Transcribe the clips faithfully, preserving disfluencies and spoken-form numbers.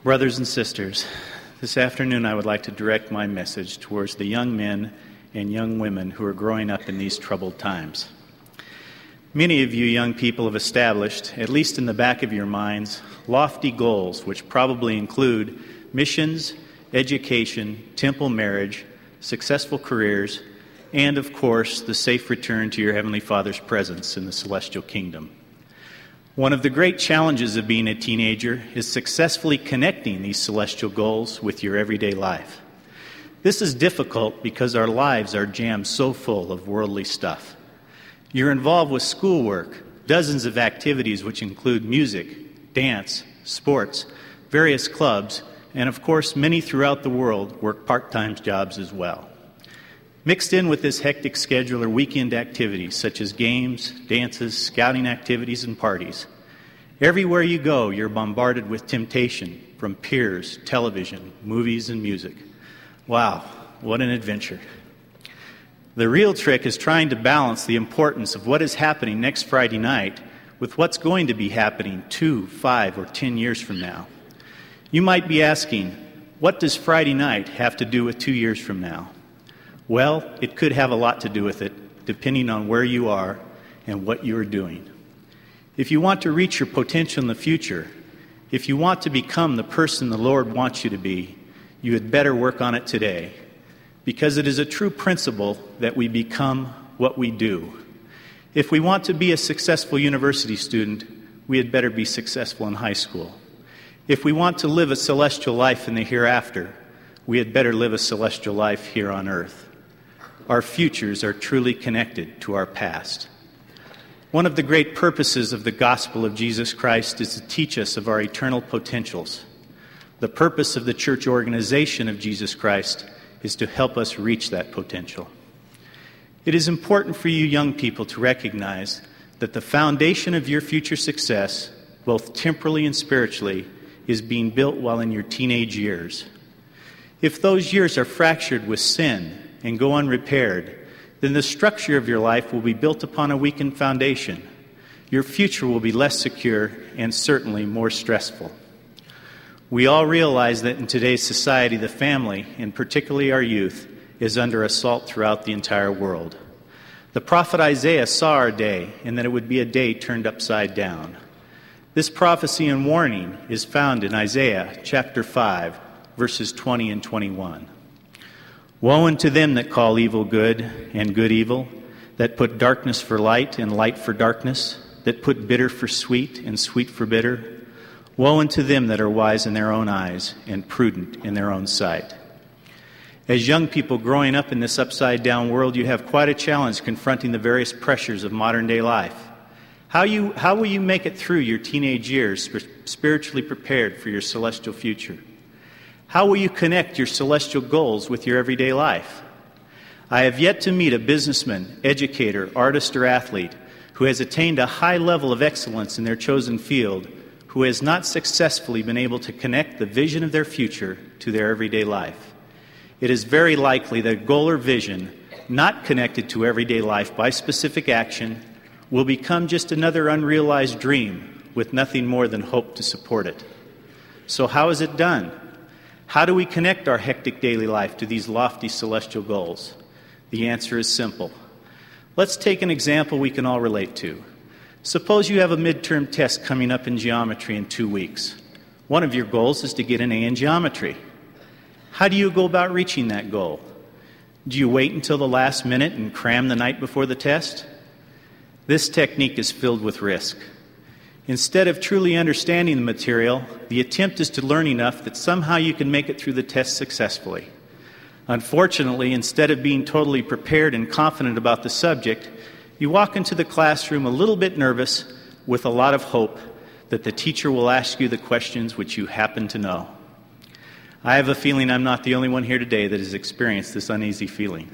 Brothers and sisters, this afternoon I would like to direct my message towards the young men and young women who are growing up in these troubled times. Many of you young people have established, at least in the back of your minds, lofty goals which probably include missions, education, temple marriage, successful careers, and, of course, the safe return to your Heavenly Father's presence in the celestial kingdom. One of the great challenges of being a teenager is successfully connecting these celestial goals with your everyday life. This is difficult because our lives are jammed so full of worldly stuff. You're involved with schoolwork, dozens of activities which include music, dance, sports, various clubs, and of course many throughout the world work part-time jobs as well. Mixed in with this hectic schedule are weekend activities such as games, dances, scouting activities, and parties. Everywhere you go, you're bombarded with temptation from peers, television, movies, and music. Wow, what an adventure. The real trick is trying to balance the importance of what is happening next Friday night with what's going to be happening two, five, or ten years from now. You might be asking, what does Friday night have to do with two years from now? Well, it could have a lot to do with it, depending on where you are and what you are doing. If you want to reach your potential in the future, if you want to become the person the Lord wants you to be, you had better work on it today, because it is a true principle that we become what we do. If we want to be a successful university student, we had better be successful in high school. If we want to live a celestial life in the hereafter, we had better live a celestial life here on earth. Our futures are truly connected to our past. One of the great purposes of the gospel of Jesus Christ is to teach us of our eternal potentials. The purpose of the church organization of Jesus Christ is to help us reach that potential. It is important for you young people to recognize that the foundation of your future success, both temporally and spiritually, is being built while in your teenage years. If those years are fractured with sin and go unrepaired, then the structure of your life will be built upon a weakened foundation. Your future will be less secure and certainly more stressful. We all realize that in today's society, the family, and particularly our youth, is under assault throughout the entire world. The prophet Isaiah saw our day and that it would be a day turned upside down. This prophecy and warning is found in Isaiah chapter five, verses twenty and twenty-one. Woe unto them that call evil good and good evil, that put darkness for light and light for darkness, that put bitter for sweet and sweet for bitter. Woe unto them that are wise in their own eyes and prudent in their own sight. As young people growing up in this upside-down world, you have quite a challenge confronting the various pressures of modern-day life. How, you, how will you make it through your teenage years spiritually prepared for your celestial future? How will you connect your celestial goals with your everyday life? I have yet to meet a businessman, educator, artist, or athlete who has attained a high level of excellence in their chosen field who has not successfully been able to connect the vision of their future to their everyday life. It is very likely that goal or vision, not connected to everyday life by specific action, will become just another unrealized dream with nothing more than hope to support it. So how is it done? How do we connect our hectic daily life to these lofty celestial goals? The answer is simple. Let's take an example we can all relate to. Suppose you have a midterm test coming up in geometry in two weeks. One of your goals is to get an A in geometry. How do you go about reaching that goal? Do you wait until the last minute and cram the night before the test? This technique is filled with risk. Instead of truly understanding the material, the attempt is to learn enough that somehow you can make it through the test successfully. Unfortunately, instead of being totally prepared and confident about the subject, you walk into the classroom a little bit nervous with a lot of hope that the teacher will ask you the questions which you happen to know. I have a feeling I'm not the only one here today that has experienced this uneasy feeling.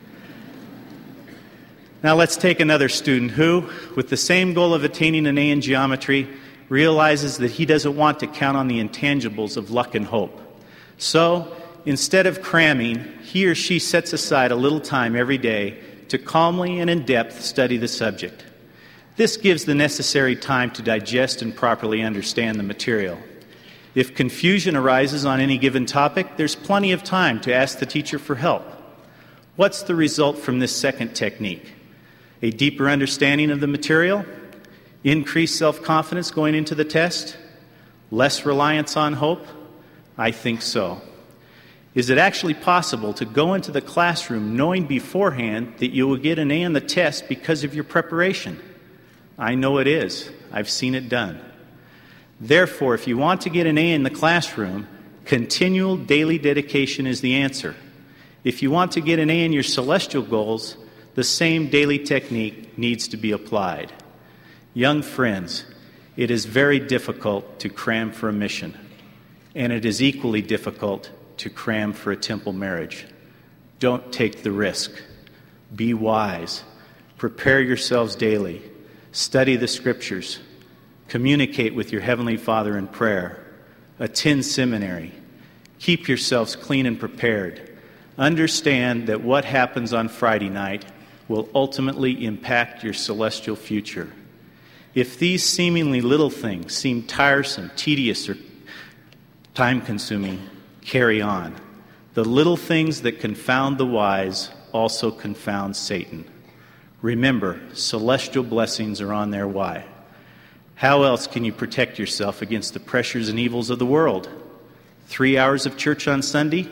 Now let's take another student who, with the same goal of attaining an A in geometry, realizes that he doesn't want to count on the intangibles of luck and hope. So, instead of cramming, he or she sets aside a little time every day to calmly and in depth study the subject. This gives the necessary time to digest and properly understand the material. If confusion arises on any given topic, there's plenty of time to ask the teacher for help. What's the result from this second technique? A deeper understanding of the material? Increased self-confidence going into the test? Less reliance on hope? I think so. Is it actually possible to go into the classroom knowing beforehand that you will get an A on the test because of your preparation? I know it is. I've seen it done. Therefore, if you want to get an A in the classroom, continual daily dedication is the answer. If you want to get an A in your celestial goals, the same daily technique needs to be applied. Young friends, it is very difficult to cram for a mission, and it is equally difficult to cram for a temple marriage. Don't take the risk. Be wise. Prepare yourselves daily. Study the Scriptures. Communicate with your Heavenly Father in prayer. Attend seminary. Keep yourselves clean and prepared. Understand that what happens on Friday night will ultimately impact your celestial future. If these seemingly little things seem tiresome, tedious, or time-consuming, carry on. The little things that confound the wise also confound Satan. Remember, celestial blessings are on their way. How else can you protect yourself against the pressures and evils of the world? Three hours of church on Sunday?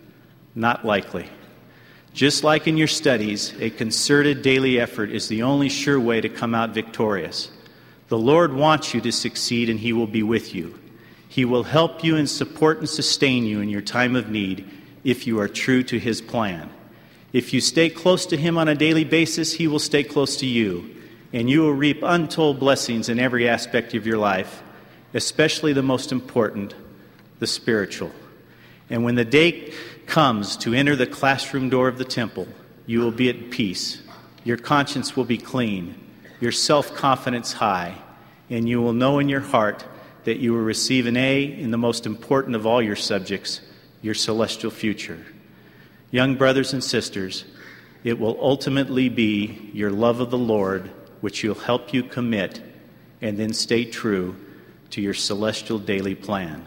Not likely. Just like in your studies, a concerted daily effort is the only sure way to come out victorious. The Lord wants you to succeed, and He will be with you. He will help you and support and sustain you in your time of need if you are true to His plan. If you stay close to Him on a daily basis, He will stay close to you, and you will reap untold blessings in every aspect of your life, especially the most important, the spiritual. And when the day comes to enter the classroom door of the temple, you will be at peace. Your conscience will be clean, your self-confidence high, and you will know in your heart that you will receive an A in the most important of all your subjects, your celestial future. Young brothers and sisters, it will ultimately be your love of the Lord which will help you commit and then stay true to your celestial daily plan.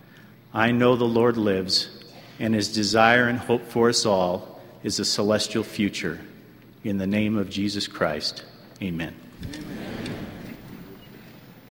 I know the Lord lives, and His desire and hope for us all is a celestial future. In the name of Jesus Christ, amen. Amen.